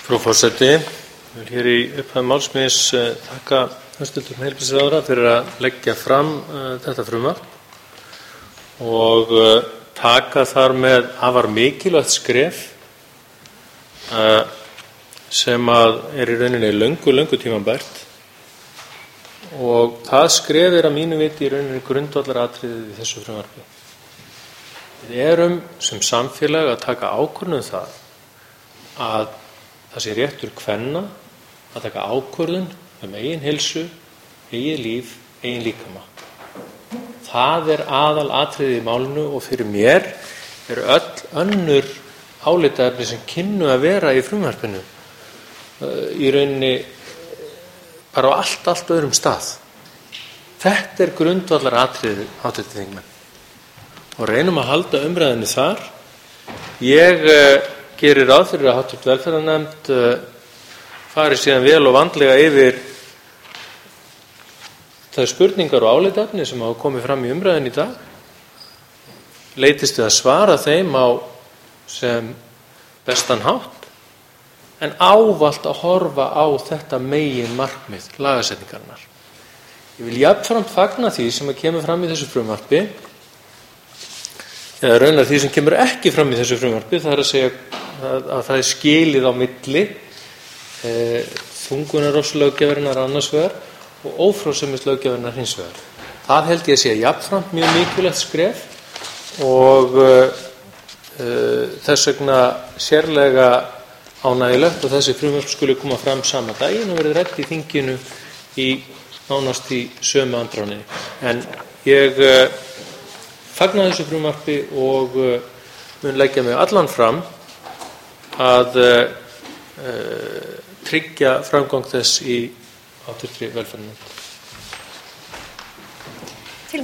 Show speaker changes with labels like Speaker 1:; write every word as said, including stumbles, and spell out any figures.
Speaker 1: Frú forseti, ég vil hér í upphafi máls míns þakka hæstv. heilbrigðisráðherra fyrir að leggja fram uh, þetta frumvarp og uh, taka þar með afar mikilvægt skref uh, sem að er í rauninni löngu, löngu tímabært, og það skref er að mínu viti í rauninni grundvallaratriðið í þessu frumvarpi. Við erum sem samfélag að taka ákvörðun um það að það sé réttur kvenna að taka ákvörðun um eigin heilsu, eigin líf, eigin líkama. Það er aðalatriðið í málinu, og fyrir mér eru öll önnur álitaefni sem kynnu að vera í frumvarpinu í rauninni bara á allt, allt öðrum stað. Þetta er grundvallaratriðið, háttvirtir þingmenn, og reynum að halda umræðinni þar. Ég uh, gerir ráð fyrir að háttvirtur velferðarnefnd uh, fari síðan vel og vandlega yfir þær spurningar og álitaefni sem hafa komið fram í umræðinni í dag, leitist við að svara þeim á sem bestan hátt, en ávallt að horfa á þetta megin markmið lagasetningarinnar. Ég vil jafnframt fagna því sem kemur fram í þessu frumvarpi, eða raunar því sem kemur ekki fram í þessu frumvarpi, það er að segja að, að það er skilið á milli e, þungunarrofslöggjafarinnar annars vegar og ófrjósemislöggjafarinnar hins vegar. Það held ég að sé jafnframt mjög mikilvægt skref, og e, e, þess vegna sérlega ánægjulegt að þessi frumvarp skuli koma fram sama daginn og verið rætt í þinginu í nánast í sömu andráni. En ég e, fagna þessu frumvarpi og uh, mun leggja mig allan fram að uh, tryggja framgang þess í háttvirtri velferðarnefnd.